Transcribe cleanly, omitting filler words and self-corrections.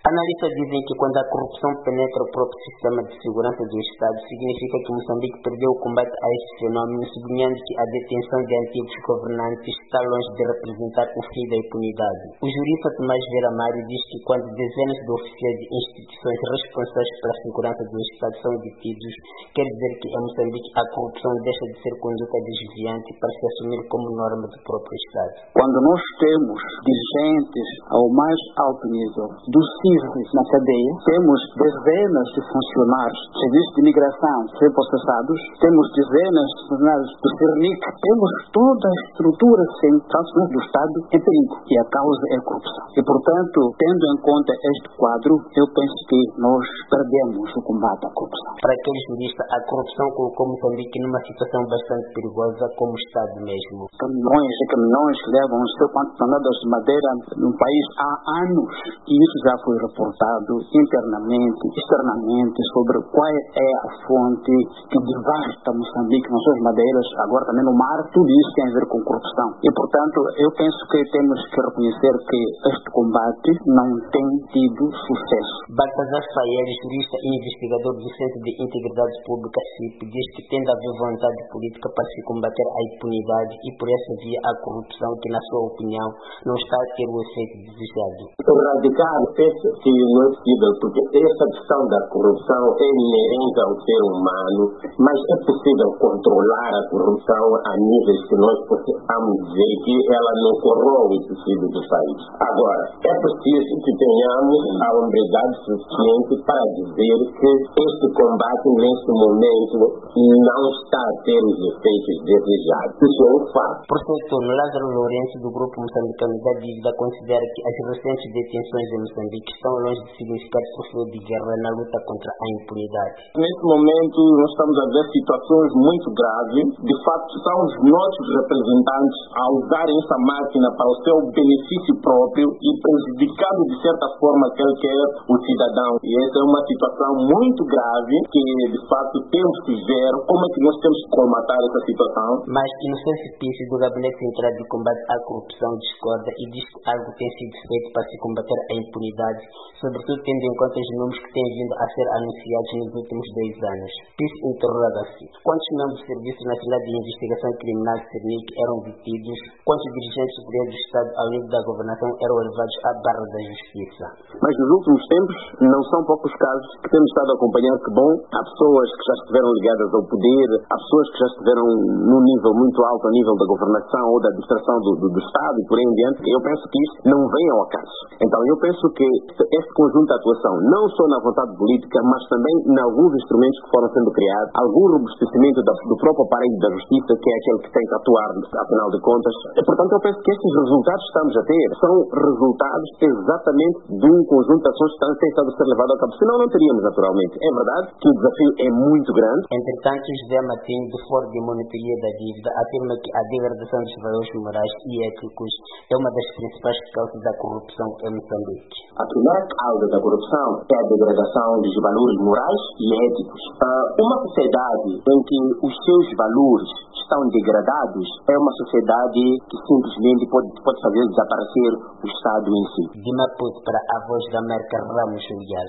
Analistas dizem que quando a corrupção penetra o próprio sistema de segurança do Estado, significa que Moçambique perdeu o combate a este fenômeno, sublinhando que a detenção de antigos governantes está longe de representar o fim da impunidade. O jurista Tomás Vera Mário diz que quando dezenas de oficiais de instituições responsáveis pela segurança do Estado são detidos, quer dizer que em Moçambique a corrupção deixa de ser conduta desviante para se assumir como norma do próprio Estado. Quando nós temos dirigentes ao mais alto nível do CIVRES na cadeia, temos dezenas de funcionários do Serviço de Imigração ser processados, temos dezenas de funcionários do CERNIC, temos toda a estrutura central do Estado em perigo, e a causa é a corrupção. E, portanto, tendo em conta este quadro, eu penso que nós perdemos o combate à corrupção. Para aquele jurista, a corrupção colocou Moçambique numa situação bastante perigosa como Estado mesmo. Caminhões e caminhões que levam não sei quantas toneladas de madeira no país há anos, e isso já foi reportado internamente, externamente, sobre qual é a fonte que devasta Moçambique nas suas madeiras, agora também no mar. Tudo isso tem a ver com corrupção. E, portanto, eu penso que temos que reconhecer que este combate não tem tido sucesso. Baltazar Fael, jurista e investigador do Centro de Integridade Pública CIP, diz que tem de haver vontade política para se combater a impunidade e, por essa via, a corrupção, que, na sua opinião, não está a ter o efeito desejado. O radical penso que não é possível, porque essa questão da corrupção é inerente ao ser humano, mas é possível controlar a corrupção a níveis que nós possamos dizer que ela não corroe o tecido do país. Agora, é preciso que tenhamos a hombridade suficiente para dizer que este combate, neste momento, não está a ter os efeitos desejados. Isso é um fato. Professor Lázaro Lourenço, do Grupo Moçambicano da Dívida, considera que as recentes detenções em Moçambique estão longe de significar troféu de guerra na luta contra a impunidade. Neste momento, nós estamos a ver situações muito graves. De facto, são os nossos representantes a usarem essa máquina para o seu benefício próprio e prejudicando de certa forma aquele que é o cidadão. E essa é uma situação muito grave que, de facto, temos que ver como é que nós temos que combater essa situação. Mas Inocêncio Pires, do Gabinete Central de Combate à Corrupção, discorda e diz que algo tem sido feito para se combater a impunidade, sobretudo tendo em conta os números que têm vindo a ser anunciados nos últimos 2 anos. Pires interroga-se: quantos membros do Serviço Nacional de Investigação Criminal CERNIC eram detidos? Quantos dirigentes superiores do Estado ao nível da governação eram levados à barra da justiça? Mas nos últimos tempos, não são poucos casos que temos estado a acompanhar. Que bom, há pessoas que já estiveram ligadas ao poder, há pessoas que já estiveram num nível muito alto, a nível da governação ou da administração do Estado e por aí em diante. Eu penso que isso não vem ao acaso. Então eu penso que este conjunto de atuação, não só na vontade política, mas também em alguns instrumentos que foram sendo criados, algum robustecimento do próprio aparelho da justiça, que é aquele que tem que atuar, afinal de contas. E, portanto, eu penso que estes resultados que estamos a ter são resultados exatamente de um conjunto de ações que têm estado a ser levado a cabo. Senão não teríamos, naturalmente. É verdade que o desafio é muito grande. Entretanto, José Matinho, do Fórum de Monitoria da Dívida, afirma que a degradação dos valores morais e éticos é uma das principais causas da corrupção em Moçambique. A primeira causa da corrupção é a degradação dos valores morais e éticos. Uma sociedade em que os seus valores estão degradados é uma sociedade que simplesmente pode fazer desaparecer o Estado em si. De Maputo para a Voz da América, Ramos Miguel.